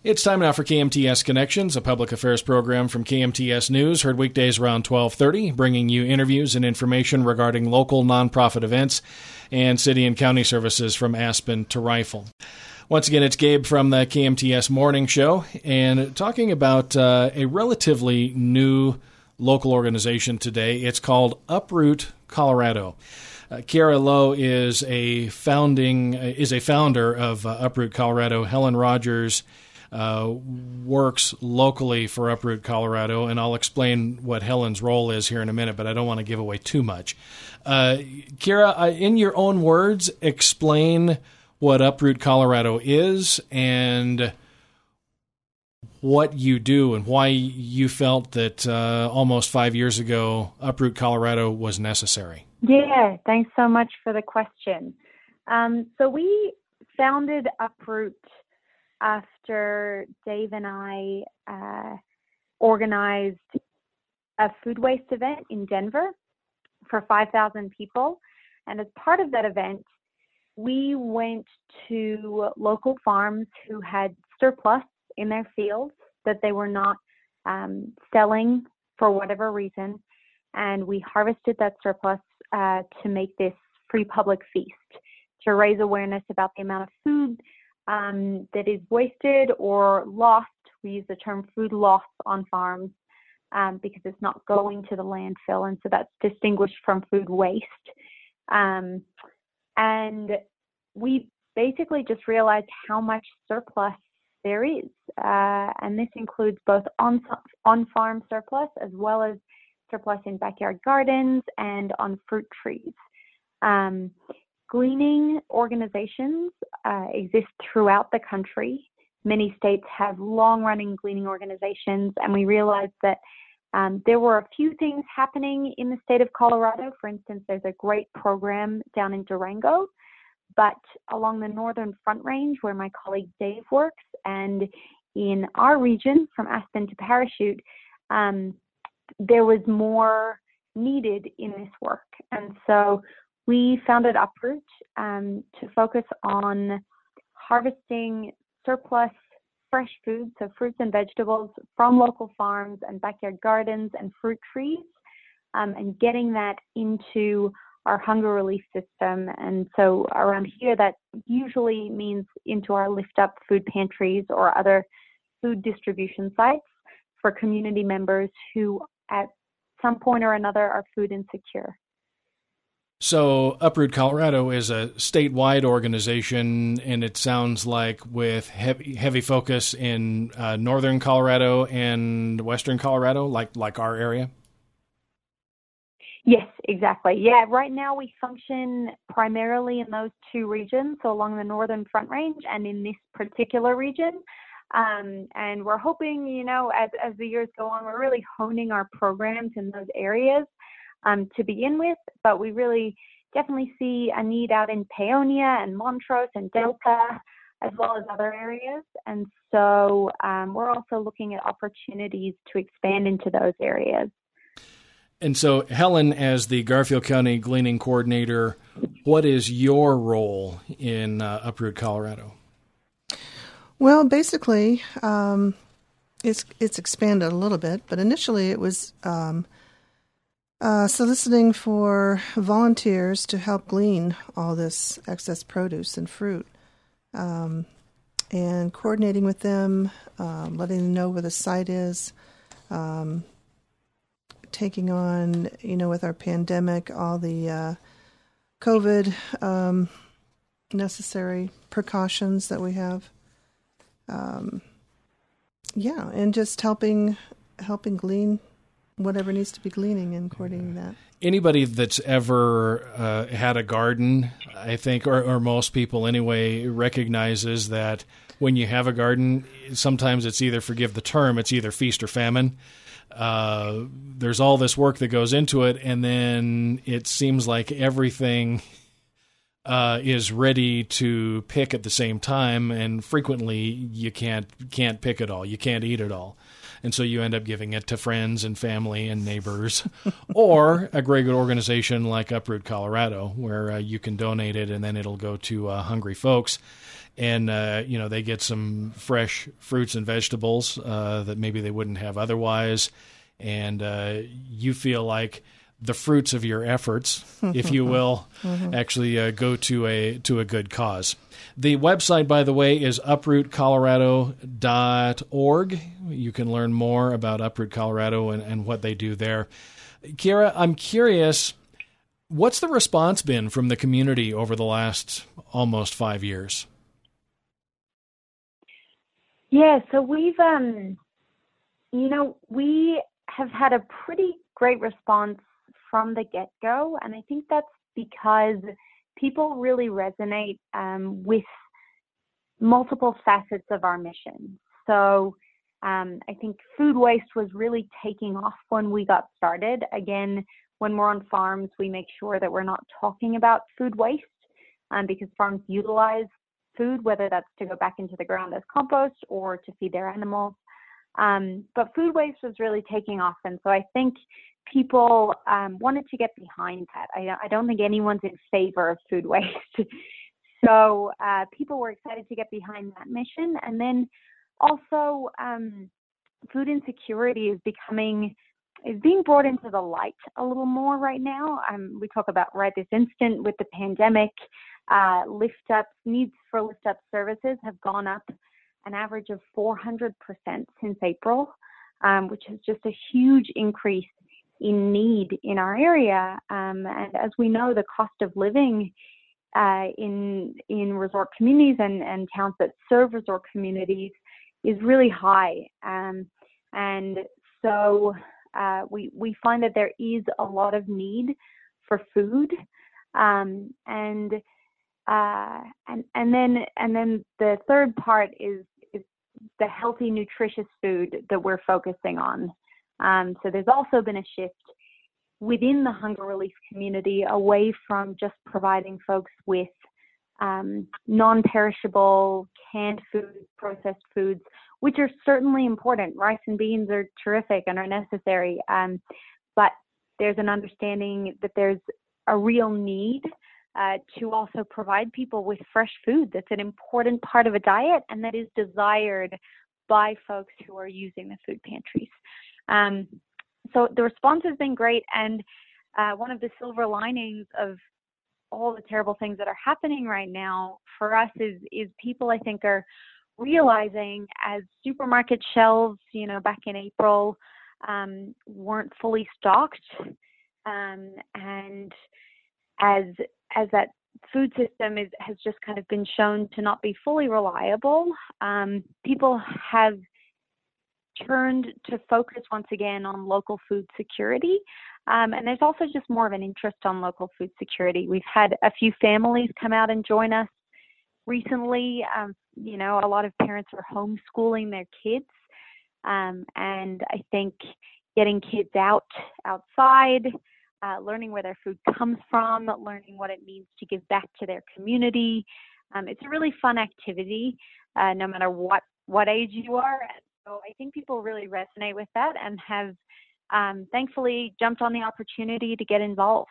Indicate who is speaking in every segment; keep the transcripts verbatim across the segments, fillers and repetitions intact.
Speaker 1: It's time now for K M T S Connections, a public affairs program from K M T S News, heard weekdays around twelve thirty, bringing you interviews and information regarding local nonprofit events and city and county services from Aspen to Rifle. Once again, it's Gabe from the K M T S Morning Show, and talking about uh, a relatively new local organization today. It's called Uproot Colorado. Uh, Kiara Lowe is a founding uh, is a founder of uh, Uproot Colorado. Helen Rogers uh, works locally for Uproot Colorado, and I'll explain what Helen's role is here in a minute, but I don't want to give away too much. Uh, Kiara, uh, in your own words, explain what Uproot Colorado is and what you do and why you felt that uh, almost five years ago Uproot Colorado was necessary.
Speaker 2: Yeah, thanks so much for the question. Um, so we founded Uproot after Dave and I uh, organized a food waste event in Denver for five thousand people. And as part of that event, we went to local farms who had surplus in their fields that they were not um, selling for whatever reason. And we harvested that surplus uh, to make this free public feast, to raise awareness about the amount of food um, that is wasted or lost. We use the term food loss on farms um, because it's not going to the landfill, and so that's distinguished from food waste. Um, and we basically just realized how much surplus there is, uh, and this includes both on, on-farm surplus as well as surplus in backyard gardens and on fruit trees. Um, gleaning organizations uh, exist throughout the country. Many states have long-running gleaning organizations, and we realized that um, there were a few things happening in the state of Colorado. For instance, there's a great program down in Durango, but along the Northern Front Range, where my colleague Dave works, and in our region from Aspen to Parachute, um, there was more needed in this work. And so we founded Uproot um, to focus on harvesting surplus fresh food, so fruits and vegetables from local farms and backyard gardens and fruit trees, um, and getting that into our hunger relief system. And so around here, that usually means into our Lift Up food pantries or other food distribution sites for community members who at some point or another are food insecure.
Speaker 1: So Uproot Colorado is a statewide organization, and it sounds like with heavy, heavy focus in uh, northern Colorado and western Colorado, like like our area?
Speaker 2: Yes, exactly. Yeah, right now we function primarily in those two regions, so along the Northern Front Range and in this particular region. Um, and we're hoping, you know, as, as the years go on, we're really honing our programs in those areas um, to begin with, but we really definitely see a need out in Paonia and Montrose and Delta, as well as other areas. And so um, we're also looking at opportunities to expand into those areas.
Speaker 1: And so, Helen, as the Garfield County Gleaning Coordinator, what is your role in uh, Uproot Colorado?
Speaker 3: Well, basically, um, it's it's expanded a little bit, but initially it was um, uh, soliciting for volunteers to help glean all this excess produce and fruit, um, and coordinating with them, um, letting them know where the site is, um, taking on, you know, with our pandemic, all the uh, COVID um, necessary precautions that we have. Um, yeah, and just helping helping glean whatever needs to be gleaning and coordinating that.
Speaker 1: Anybody that's ever uh, had a garden, I think, or, or most people anyway, recognizes that when you have a garden, sometimes it's either, forgive the term, it's either feast or famine. Uh, there's all this work that goes into it, and then it seems like everything uh, is ready to pick at the same time, and frequently you can't can't pick it all. You can't eat it all. And so you end up giving it to friends and family and neighbors, or a great good organization like Uproot Colorado, where uh, you can donate it and then it'll go to uh, hungry folks. and uh, you know they get some fresh fruits and vegetables uh, that maybe they wouldn't have otherwise, and uh, you feel like the fruits of your efforts, if you will, mm-hmm. actually uh, go to a to a good cause. The website, by the way, is uproot colorado dot org. You can learn more about Uproot Colorado and, and what they do there. Kira, I'm curious, what's the response been from the community over the last almost five years?
Speaker 2: Yeah, so we've, um, you know, we have had a pretty great response from the get-go, and I think that's because people really resonate um, with multiple facets of our mission. So um, I think food waste was really taking off when we got started. Again, when we're on farms, we make sure that we're not talking about food waste um, because farms utilize food, whether that's to go back into the ground as compost or to feed their animals. Um, but food waste was really taking off. And so I think people um, wanted to get behind that. I, I don't think anyone's in favor of food waste. so uh, people were excited to get behind that mission. And then also um, food insecurity is becoming, is being brought into the light a little more right now. Um, we talk about right this instant with the pandemic, uh, lift up, needs for lift up services have gone up an average of four hundred percent since April, um, which is just a huge increase in need in our area. Um, and as we know, the cost of living uh, in in resort communities and, and towns that serve resort communities is really high. Um, and so uh, we we find that there is a lot of need for food, um, and uh, and and then and then the third part is is the healthy, nutritious food that we're focusing on. Um, so there's also been a shift within the hunger relief community away from just providing folks with um, non-perishable canned foods, processed foods, which are certainly important. Rice and beans are terrific and are necessary, um, but there's an understanding that there's a real need uh, to also provide people with fresh food that's an important part of a diet and that is desired by folks who are using the food pantries. Um, so the response has been great, and uh, one of the silver linings of all the terrible things that are happening right now for us is is people, I think, are realizing as supermarket shelves, you know, back in April um, weren't fully stocked, um, and as as that food system is has just kind of been shown to not be fully reliable, um, people have turned to focus once again on local food security. Um, and there's also just more of an interest on local food security. We've had a few families come out and join us recently. Um, you know, a lot of parents are homeschooling their kids. Um, and I think getting kids out outside, uh, learning where their food comes from, learning what it means to give back to their community. Um, it's a really fun activity, uh, no matter what, what age you are. So I think people really resonate with that and have um, thankfully jumped on the opportunity to get involved.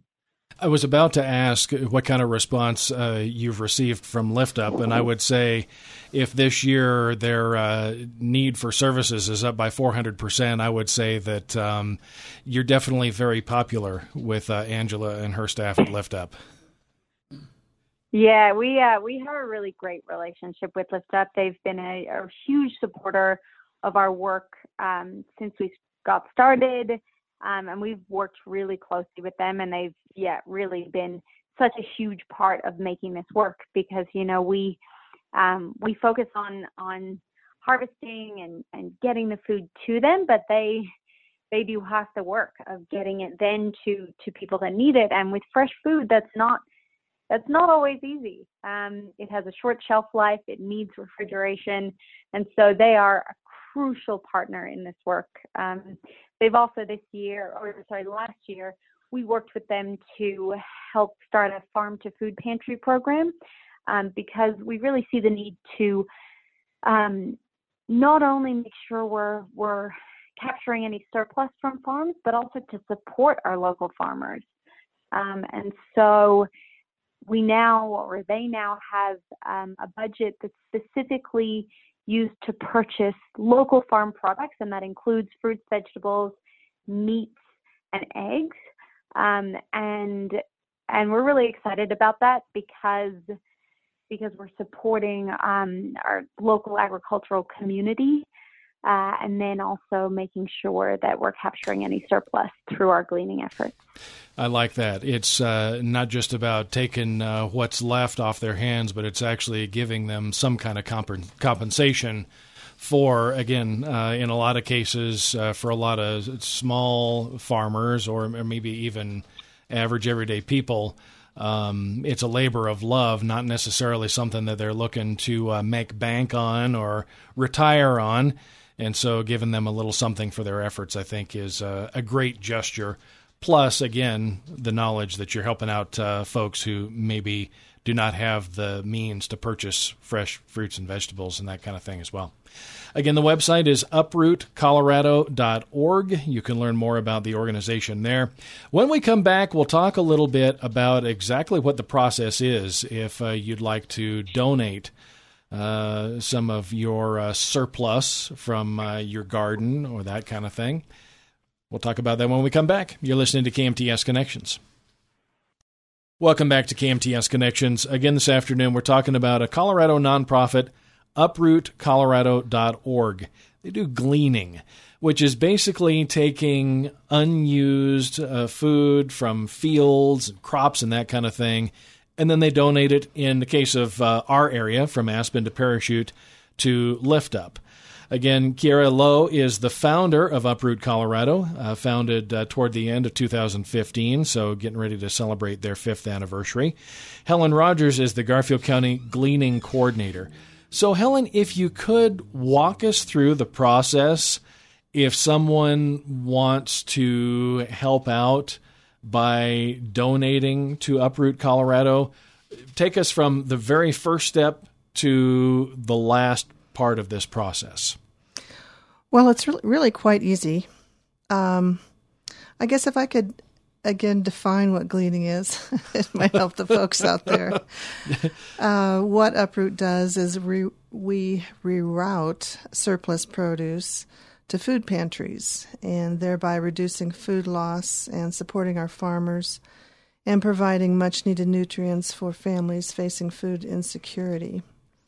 Speaker 1: I was about to ask what kind of response uh, you've received from Lift Up, and I would say if this year their uh, need for services is up by four hundred percent, I would say that um, you're definitely very popular with uh, Angela and her staff at Lift Up.
Speaker 2: Yeah, we uh, we have a really great relationship with Lift Up. They've been a, a huge supporter of our work um, since we got started, um, and we've worked really closely with them. And they've yeah really been such a huge part of making this work because you know we um, we focus on on harvesting and, and getting the food to them, but they they do half the work of getting it then to to people that need it. And with fresh food, that's not That's not always easy. Um, it has a short shelf life. It needs refrigeration. And so they are a crucial partner in this work. Um, they've also this year, or sorry, last year, we worked with them to help start a farm to food pantry program um, because we really see the need to um, not only make sure we're, we're capturing any surplus from farms, but also to support our local farmers. Um, and so we now, or they now have um, a budget that's specifically used to purchase local farm products, and that includes fruits, vegetables, meats, and eggs. Um, and and we're really excited about that because because we're supporting um, our local agricultural community, uh, and then also making sure that we're capturing any surplus through our gleaning efforts.
Speaker 1: I like that. It's uh, not just about taking uh, what's left off their hands, but it's actually giving them some kind of comp- compensation for, again, uh, in a lot of cases, uh, for a lot of small farmers or maybe even average everyday people, um, it's a labor of love, not necessarily something that they're looking to uh, make bank on or retire on. And so giving them a little something for their efforts, I think, is uh, a great gesture. Plus, again, the knowledge that you're helping out uh, folks who maybe do not have the means to purchase fresh fruits and vegetables and that kind of thing as well. Again, the website is uproot colorado dot org. You can learn more about the organization there. When we come back, we'll talk a little bit about exactly what the process is if uh, you'd like to donate uh, some of your uh, surplus from uh, your garden or that kind of thing. We'll talk about that when we come back. You're listening to K M T S Connections. Welcome back to K M T S Connections. Again, this afternoon, we're talking about a Colorado nonprofit, uproot colorado dot org. They do gleaning, which is basically taking unused uh, food from fields and crops and that kind of thing, and then they donate it, in the case of uh, our area, from Aspen to Parachute, to Lift Up. Again, Kiera Lowe is the founder of Uproot Colorado, uh, founded uh, toward the end of two thousand fifteen, so getting ready to celebrate their fifth anniversary. Helen Rogers is the Garfield County Gleaning Coordinator. So, Helen, if you could walk us through the process, if someone wants to help out by donating to Uproot Colorado, take us from the very first step to the last part of this process.
Speaker 3: Well, it's really, really quite easy. Um, I guess if I could, again, define what gleaning is, it might help the folks out there. Uh, what Uproot does is re- we reroute surplus produce to food pantries, and thereby reducing food loss and supporting our farmers and providing much-needed nutrients for families facing food insecurity.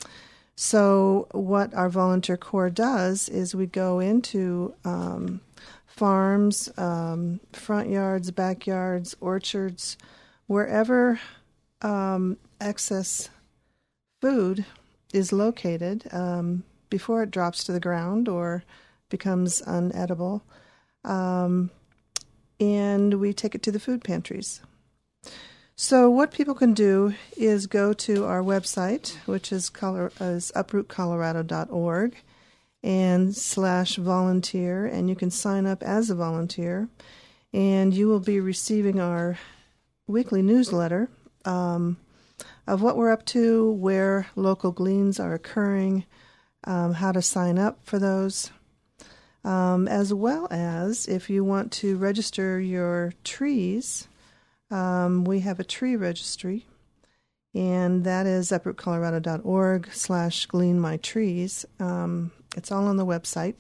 Speaker 3: So what our volunteer corps does is we go into um, farms, um, front yards, backyards, orchards, wherever um, excess food is located um, before it drops to the ground or becomes unedible, um, and we take it to the food pantries. So what people can do is go to our website, which is, color, is uproot colorado dot org, and slash volunteer, and you can sign up as a volunteer, and you will be receiving our weekly newsletter um, of what we're up to, where local gleans are occurring, um, how to sign up for those, um, as well as if you want to register your trees. Um, we have a tree registry, and that is uproot colorado dot org slash glean my trees. Um, it's all on the website,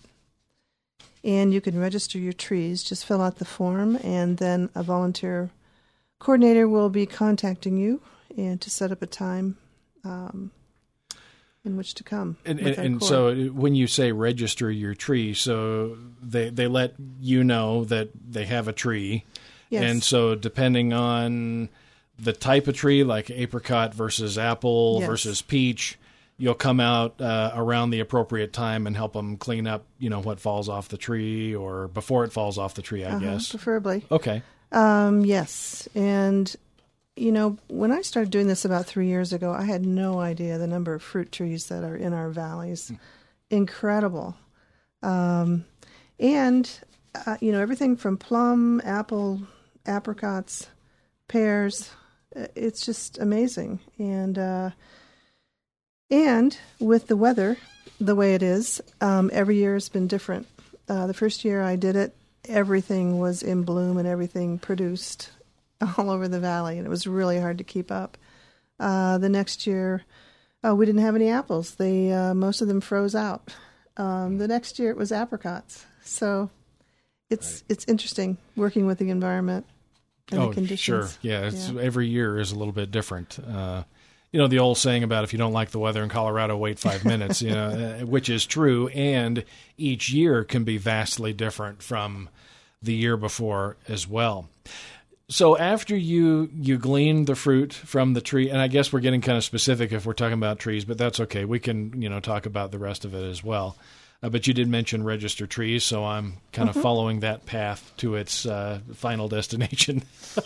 Speaker 3: and you can register your trees. Just fill out the form, and then a volunteer coordinator will be contacting you and to set up a time um, in which to come.
Speaker 1: And, and, and so when you say register your tree, so they, they let you know that they have a tree.
Speaker 3: Yes.
Speaker 1: And so depending on the type of tree, like apricot versus apple
Speaker 3: yes.
Speaker 1: versus peach, you'll come out uh, around the appropriate time and help them clean up, you know, what falls off the tree or before it falls off the tree, I
Speaker 3: uh-huh,
Speaker 1: guess.
Speaker 3: Preferably.
Speaker 1: Okay.
Speaker 3: Um, yes. And, you know, when I started doing this about three years ago, I had no idea the number of fruit trees that are in our valleys. Mm. Incredible. Um, and, uh, you know, everything from plum, apple, apricots, pears, it's just amazing. And uh, and with the weather the way it is, um, every year has been different. Uh, the first year I did it, everything was in bloom and everything produced all over the valley, and it was really hard to keep up. Uh, the next year, uh, we didn't have any apples. They uh, most of them froze out. Um, the next year, it was apricots. So it's right. it's interesting working with the environment and
Speaker 1: oh,
Speaker 3: the conditions.
Speaker 1: Sure, yeah, it's,
Speaker 3: yeah.
Speaker 1: Every year is a little bit different. Uh, you know, the old saying about if you don't like the weather in Colorado, wait five minutes, you know, which is true, and each year can be vastly different from the year before as well. So after you you glean the fruit from the tree, and I guess we're getting kind of specific if we're talking about trees, but that's okay. We can, you know, talk about the rest of it as well. Uh, but you did mention register trees, so I'm kind mm-hmm. of following that path to its uh, final destination.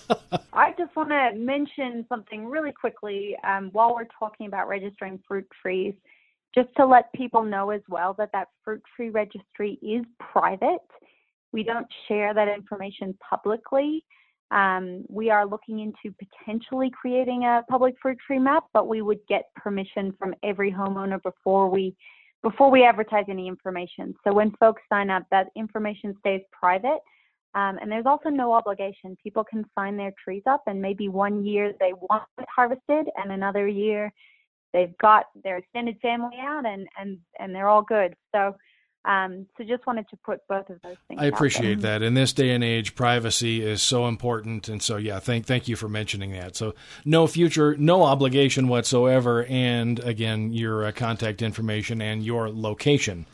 Speaker 2: I just want to mention something really quickly um, while we're talking about registering fruit trees, just to let people know as well that that fruit tree registry is private. We don't share that information publicly. Um, we are looking into potentially creating a public fruit tree map, but we would get permission from every homeowner before we before we advertise any information. So when folks sign up, that information stays private. Um, and there's also no obligation. People can sign their trees up, and maybe one year they want it harvested, and another year they've got their extended family out, and and and they're all good. So. Um, so just wanted to put both of those things
Speaker 1: I appreciate
Speaker 2: out there.
Speaker 1: that. In this day and age, privacy is so important. And so, yeah, thank thank you for mentioning that. So no future, no obligation whatsoever. And again, your uh, contact information and your location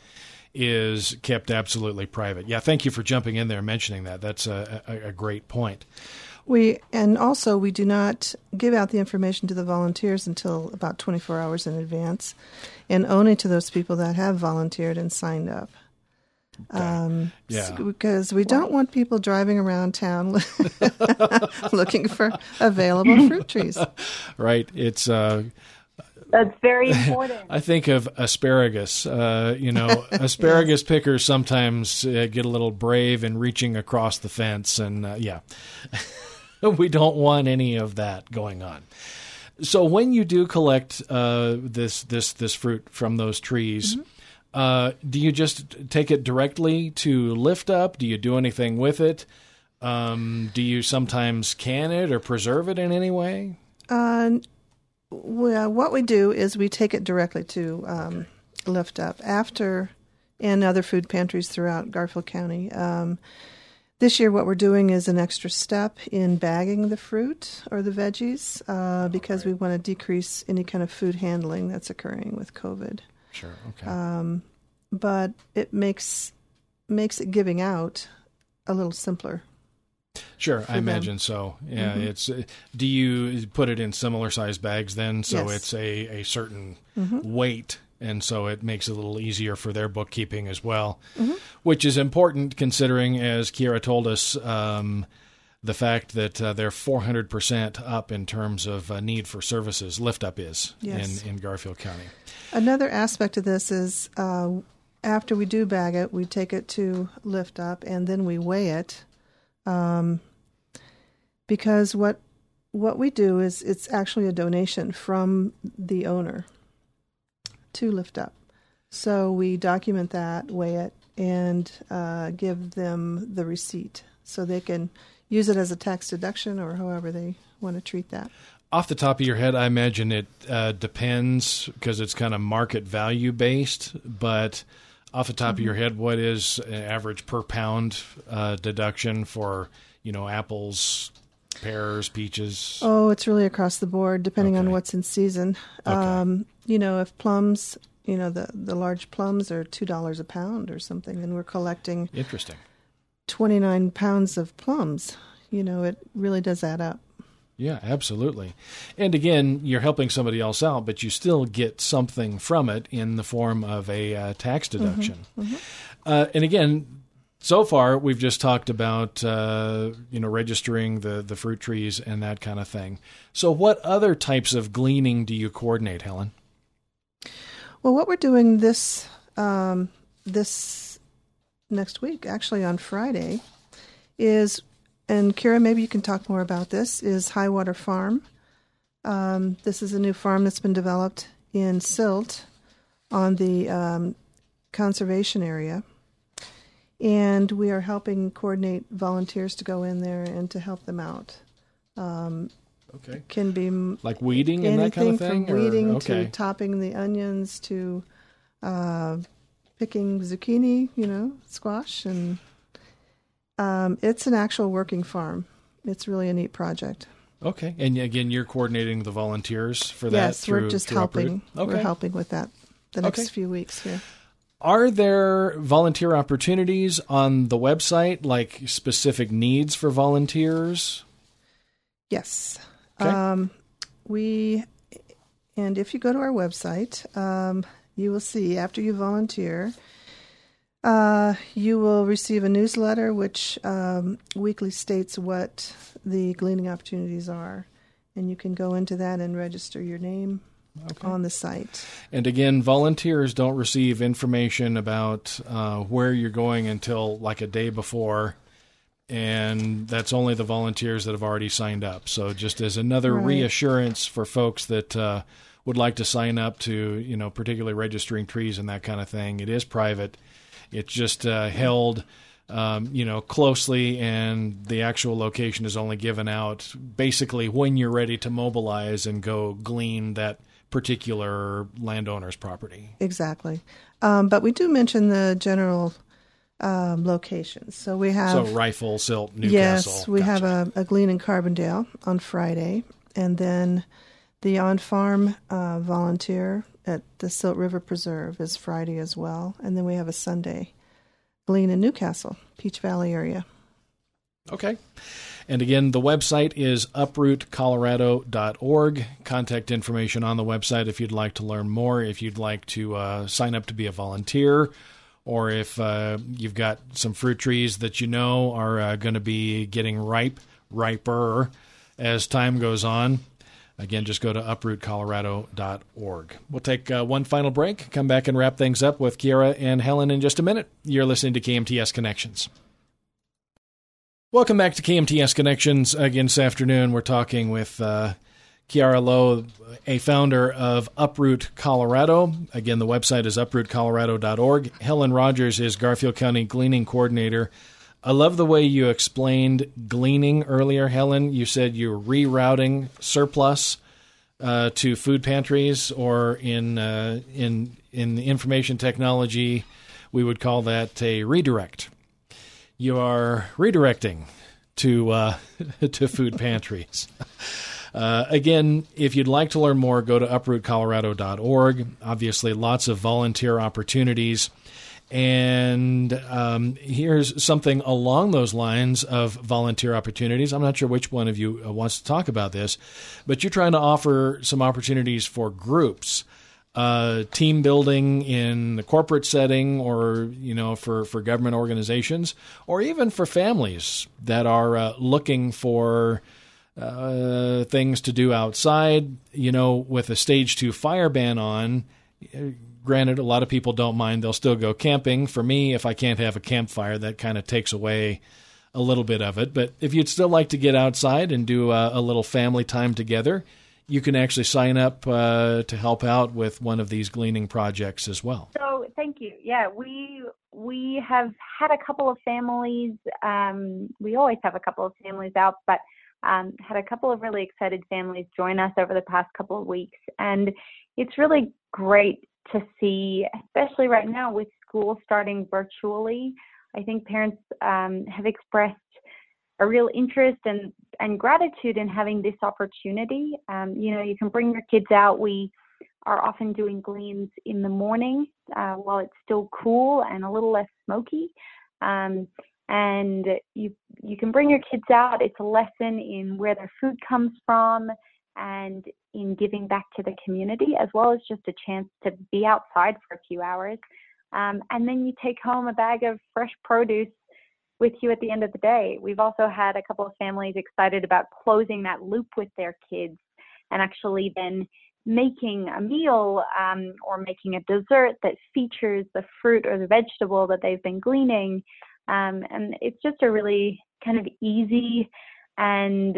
Speaker 1: is kept absolutely private. Yeah, thank you for jumping in there and mentioning that. That's a, a, a great point.
Speaker 3: We and also we do not give out the information to the volunteers until about twenty-four hours in advance, and only to those people that have volunteered and signed up.
Speaker 1: Okay.
Speaker 3: Um,
Speaker 1: yeah.
Speaker 3: Because we don't want people driving around town looking for available fruit trees.
Speaker 1: Right. It's uh,
Speaker 2: That's very important.
Speaker 1: I think of asparagus. Uh, you know, asparagus yes. pickers sometimes uh, get a little brave in reaching across the fence, and uh, yeah. We don't want any of that going on. So when you do collect uh, this this this fruit from those trees, mm-hmm. uh, do you just take it directly to Lift Up? Do you do anything with it? Um, do you sometimes can it or preserve it in any way?
Speaker 3: Uh, well, what we do is we take it directly to um, okay. Lift Up after, and other food pantries throughout Garfield County. Um, This year what we're doing is an extra step in bagging the fruit or the veggies uh, because we want to decrease any kind of food handling that's occurring with COVID.
Speaker 1: Sure, okay.
Speaker 3: Um, but it makes makes it giving out a little simpler.
Speaker 1: Sure, I imagine them. So. Yeah, mm-hmm. it's. Do you put it in similar size bags then, so
Speaker 3: yes.
Speaker 1: it's a, a certain
Speaker 3: mm-hmm.
Speaker 1: weight? And so it makes it a little easier for their bookkeeping as well,
Speaker 3: mm-hmm.
Speaker 1: which is important considering, as Kiera told us, um, the fact that uh, they're four hundred percent up in terms of uh, need for services. Lift Up is
Speaker 3: yes.
Speaker 1: in, in Garfield County.
Speaker 3: Another aspect of this is uh, after we do bag it, we take it to Lift Up and then we weigh it um, because what what we do is it's actually a donation from the owner to Lift Up. So we document that, weigh it, and uh, give them the receipt so they can use it as a tax deduction or however they want to treat that.
Speaker 1: Off the top of your head, I imagine it uh, depends because it's kind of market value based, but off the top mm-hmm. of your head, what is an average per pound uh, deduction for, you know, apples, pears, peaches?
Speaker 3: Oh, it's really across the board, depending
Speaker 1: okay.
Speaker 3: on what's in season.
Speaker 1: Okay.
Speaker 3: Um, you know, if plums, you know, the, the large plums are two dollars a pound or something, and we're collecting
Speaker 1: Interesting.
Speaker 3: twenty-nine pounds of plums, you know, it really does add up.
Speaker 1: Yeah, absolutely. And again, you're helping somebody else out, but you still get something from it in the form of a uh, tax deduction.
Speaker 3: Mm-hmm. Mm-hmm.
Speaker 1: Uh, and again, so far, we've just talked about, uh, you know, registering the, the fruit trees and that kind of thing. So what other types of gleaning do you coordinate, Helen?
Speaker 3: Well, what we're doing this um, this next week, actually on Friday, is, and Kiera, maybe you can talk more about this, is Highwater Farm. Um, this is a new farm that's been developed in Silt on the um, conservation area. And we are helping coordinate volunteers to go in there and to help them out. Um,
Speaker 1: Okay.
Speaker 3: Can be
Speaker 1: like weeding and that kind of thing?
Speaker 3: Anything from weeding
Speaker 1: or, okay.
Speaker 3: to topping the onions to uh, picking zucchini, you know, squash. And um, it's an actual working farm. It's really a neat project.
Speaker 1: Okay. And again, you're coordinating the volunteers for that?
Speaker 3: Yes,
Speaker 1: through,
Speaker 3: we're just
Speaker 1: through
Speaker 3: helping.
Speaker 1: Okay.
Speaker 3: We're helping with that the next
Speaker 1: okay.
Speaker 3: few weeks here.
Speaker 1: Are there volunteer opportunities on the website, like specific needs for volunteers?
Speaker 3: Yes.
Speaker 1: Okay.
Speaker 3: Um, we, and if you go to our website, um, you will see after you volunteer, uh, you will receive a newsletter which um, weekly states what the gleaning opportunities are. And you can go into that and register your name okay. on the site.
Speaker 1: And again, volunteers don't receive information about uh, where you're going until like a day before. And that's only the volunteers that have already signed up. So just as another right. reassurance for folks that uh, would like to sign up to, you know, particularly registering trees and that kind of thing, it is private. It's just uh, held, um, you know, closely, and the actual location is only given out basically when you're ready to mobilize and go glean that particular landowner's property.
Speaker 3: Exactly. Um, but we do mention the general Um, locations. So we have
Speaker 1: so Rifle, Silt, Newcastle.
Speaker 3: Yes, we
Speaker 1: gotcha.
Speaker 3: have a, a glean in Carbondale on Friday, and then the on-farm uh, volunteer at the Silt River Preserve is Friday as well, and then we have a Sunday glean in Newcastle, Peach Valley area.
Speaker 1: Okay. And again, the website is uproot colorado dot org. Contact information on the website if you'd like to learn more, if you'd like to uh, sign up to be a volunteer, or if uh, you've got some fruit trees that you know are uh, going to be getting ripe, riper as time goes on. Again, just go to uproot colorado dot org. We'll take uh, one final break, come back and wrap things up with Kiara and Helen in just a minute. You're listening to K M T S Connections. Welcome back to K M T S Connections. Again, this afternoon, we're talking with uh, Kiara Lowe, a founder of Uproot Colorado. Again, the website is uproot colorado dot org. Helen Rogers is Garfield County Gleaning Coordinator. I love the way you explained gleaning earlier, Helen. You said you're rerouting surplus uh, to food pantries, or in uh, in in information technology, we would call that a redirect. You are redirecting to uh, to food pantries. Uh, again, if you'd like to learn more, go to uproot colorado dot org. Obviously, lots of volunteer opportunities. And um, here's something along those lines of volunteer opportunities. I'm not sure which one of you wants to talk about this, but you're trying to offer some opportunities for groups, uh, team building in the corporate setting, or, you know, for, for government organizations, or even for families that are uh, looking for Uh, things to do outside. You know, with a stage two fire ban on, granted, a lot of people don't mind. They'll still go camping. For me, if I can't have a campfire, that kind of takes away a little bit of it. But if you'd still like to get outside and do a, a little family time together, you can actually sign up uh, to help out with one of these gleaning projects as well.
Speaker 2: So thank you. Yeah, we we have had a couple of families. Um, we always have a couple of families out, but Um, had a couple of really excited families join us over the past couple of weeks. And it's really great to see, especially right now with school starting virtually. I think parents um, have expressed a real interest and, and gratitude in having this opportunity. Um, you know, you can bring your kids out. We are often doing gleans in the morning uh, while it's still cool and a little less smoky. Um, And you you can bring your kids out. It's a lesson in where their food comes from and in giving back to the community, as well as just a chance to be outside for a few hours. Um, and then you take home a bag of fresh produce with you at the end of the day. We've also had a couple of families excited about closing that loop with their kids and actually then making a meal um, or making a dessert that features the fruit or the vegetable that they've been gleaning. Um, and it's just a really kind of easy and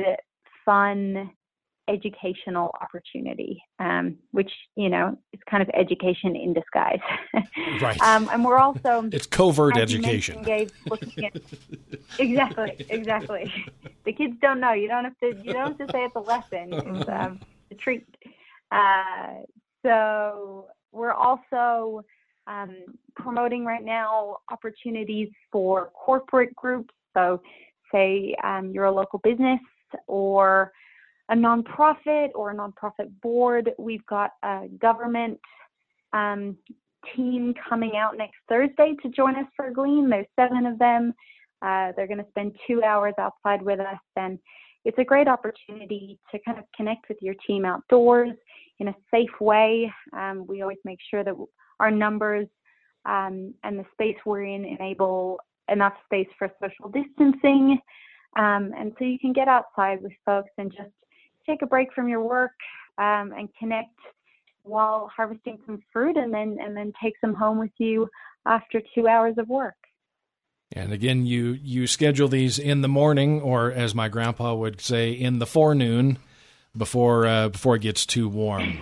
Speaker 2: fun educational opportunity, um, which, you know, is kind of education in disguise.
Speaker 1: Right.
Speaker 2: um, and we're also...
Speaker 1: It's covert education.
Speaker 2: Gabe, looking at, exactly, exactly. the kids don't know. You don't have to. You don't have to say it's a lesson. It's um, a treat. Uh, so we're also um, promoting right now opportunities for corporate groups. So, say um, you're a local business or a nonprofit or a nonprofit board. We've got a government um, team coming out next Thursday to join us for Glean. There's seven of them. Uh, they're going to spend two hours outside with us, and it's a great opportunity to kind of connect with your team outdoors in a safe way. Um, we always make sure that our numbers um, and the space we're in enable enough space for social distancing, um, and so you can get outside with folks and just take a break from your work um, and connect while harvesting some fruit, and then and then take some home with you after two hours of work.
Speaker 1: And again, you, you schedule these in the morning, or as my grandpa would say, in the forenoon, before uh, before it gets too warm.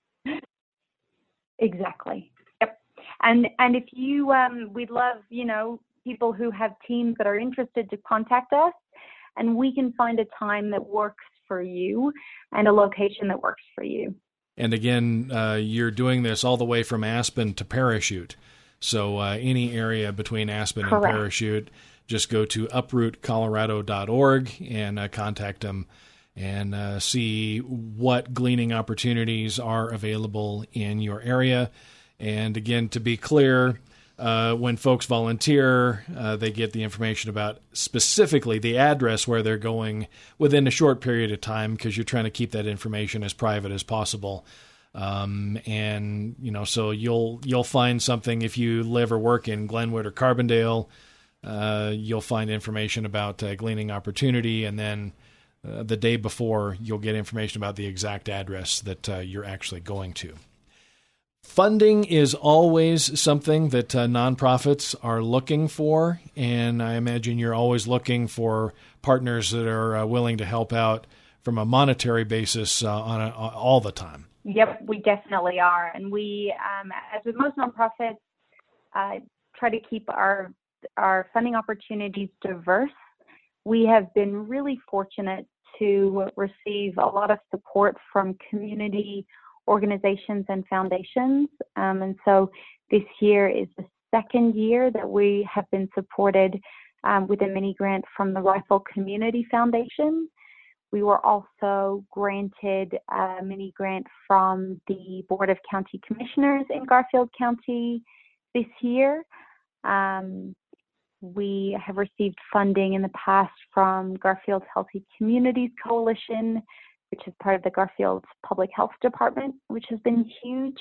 Speaker 2: Exactly. Yep. And and if you, um, we'd love, you know, people who have teams that are interested to contact us, and we can find a time that works for you and a location that works for you.
Speaker 1: And again, uh, you're doing this all the way from Aspen to Parachute. So uh, any area between Aspen
Speaker 2: Correct.
Speaker 1: and Parachute, just go to uproot colorado dot org and uh, contact them and uh, see what gleaning opportunities are available in your area. And again, to be clear, uh, when folks volunteer, uh, they get the information about specifically the address where they're going within a short period of time, because you're trying to keep that information as private as possible. Um, and, you know, so you'll, you'll find something if you live or work in Glenwood or Carbondale, uh, you'll find information about uh, gleaning opportunity. And then uh, the day before, you'll get information about the exact address that uh, you're actually going to. Funding is always something that uh, nonprofits are looking for. And I imagine you're always looking for partners that are uh, willing to help out from a monetary basis uh, on, a, on all the time.
Speaker 2: Yep, we definitely are. And we, um, as with most nonprofits, uh, try to keep our our funding opportunities diverse. We have been really fortunate to receive a lot of support from community organizations and foundations. Um, and so this year is the second year that we have been supported um, with a mini grant from the Rifle Community Foundation. We were also granted a mini grant from the Board of County Commissioners in Garfield County this year. Um, we have received funding in the past from Garfield Healthy Communities Coalition, which is part of the Garfield Public Health Department, which has been huge.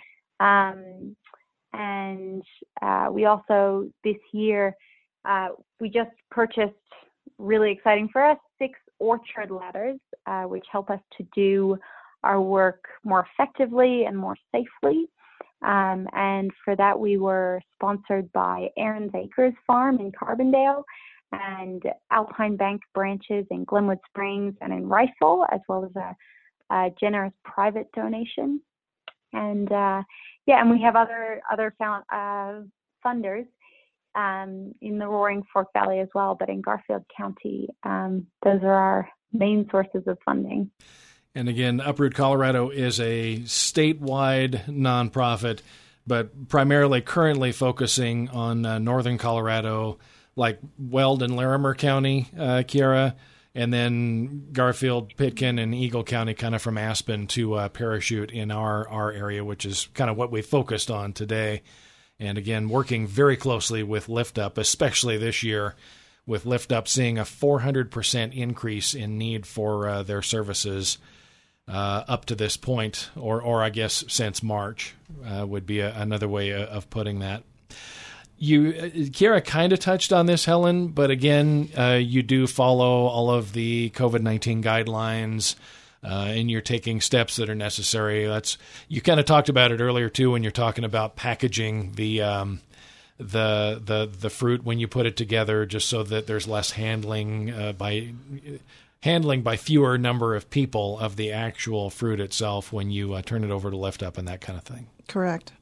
Speaker 2: Um, and uh, we also, this year, uh, we just purchased, really exciting for us, six orchard ladders, uh, which help us to do our work more effectively and more safely. Um, and for that, we were sponsored by Aaron's Acres Farm in Carbondale and Alpine Bank branches in Glenwood Springs and in Rifle, as well as a, a generous private donation. And uh, yeah, and we have other other found, uh, funders Um, in the Roaring Fork Valley as well, but in Garfield County, um, those are our main sources of funding.
Speaker 1: And again, Uproot Colorado is a statewide nonprofit, but primarily currently focusing on uh, northern Colorado, like Weld and Larimer County, uh, Kiara, and then Garfield, Pitkin, and Eagle County, kind of from Aspen to uh, Parachute in our, our area, which is kind of what we focused on today. And again, working very closely with Lift Up, especially this year, with Lift Up seeing a four hundred percent increase in need for uh, their services uh, up to this point, or, or I guess since March uh, would be a, another way of putting that. You, Kiara, kind of touched on this, Helen, but again, uh, you do follow all of the COVID nineteen guidelines. Uh, and you're taking steps that are necessary. That's you kind of talked about it earlier too when you're talking about packaging the um, the the the fruit when you put it together, just so that there's less handling uh, by handling by fewer number of people of the actual fruit itself when you uh, turn it over to Lift Up and that kind of thing.
Speaker 3: Correct.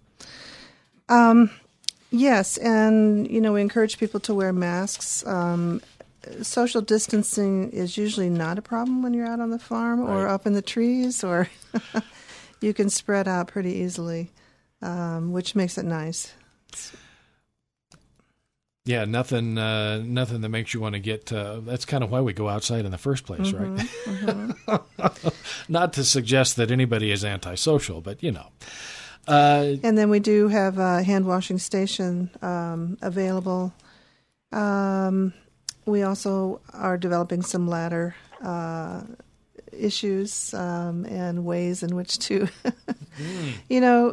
Speaker 3: Um, yes, and you know we encourage people to wear masks. Um, social distancing is usually not a problem when you're out on the farm or
Speaker 1: Right.
Speaker 3: up in the trees, or you can spread out pretty easily, um, which makes it nice.
Speaker 1: Yeah, nothing uh, nothing that makes you want to get, uh, that's kind of why we go outside in the first place,
Speaker 3: Mm-hmm,
Speaker 1: right?
Speaker 3: mm-hmm.
Speaker 1: Not to suggest that anybody is antisocial, but, you know. Uh,
Speaker 3: And then we do have a hand washing station um, available. Um, we also are developing some ladder uh, issues um, and ways in which to,
Speaker 1: mm.
Speaker 3: you know,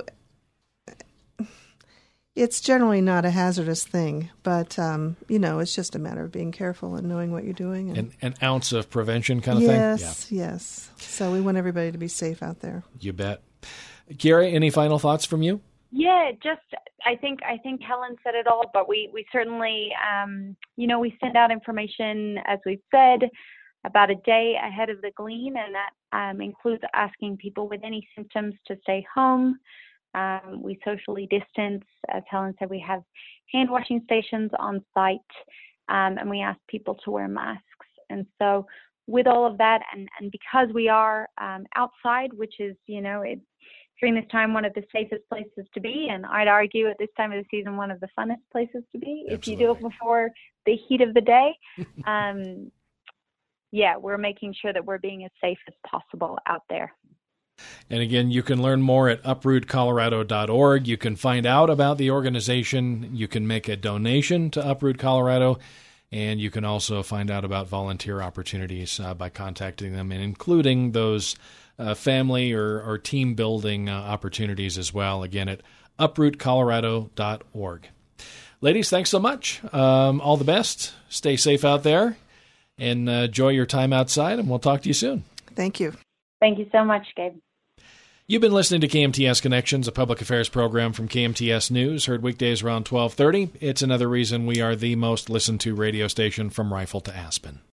Speaker 3: it's generally not a hazardous thing, but, um, you know, it's just a matter of being careful and knowing what you're doing. And,
Speaker 1: An, an ounce of prevention kind of
Speaker 3: yes,
Speaker 1: thing?
Speaker 3: yes. So we want everybody to be safe out there.
Speaker 1: You bet. Kiera, any final thoughts from you?
Speaker 2: Yeah, just I think I think Helen said it all, but we we certainly um, you know we send out information, as we've said, about a day ahead of the glean, and that um, includes asking people with any symptoms to stay home. Um, we socially distance, as Helen said. We have hand washing stations on site, um, and we ask people to wear masks. And so, with all of that, and and because we are um, outside, which is you know it. during this time, one of the safest places to be, and I'd argue at this time of the season, one of the funnest places to be. If you do it before the heat of the day, um, yeah, we're making sure that we're being as safe as possible out there.
Speaker 1: And again, you can learn more at uproot colorado dot org. You can find out about the organization. You can make a donation to Uproot Colorado, and you can also find out about volunteer opportunities uh, by contacting them, and including those Uh, family or, or team building uh, opportunities as well, again, at uproot colorado dot org. Ladies, thanks so much. Um, all the best. Stay safe out there, and uh, enjoy your time outside, and we'll talk to you soon.
Speaker 3: Thank you.
Speaker 2: Thank you so much, Gabe.
Speaker 1: You've been listening to K M T S Connections, a public affairs program from K M T S News, heard weekdays around twelve thirty. It's another reason we are the most listened to radio station from Rifle to Aspen.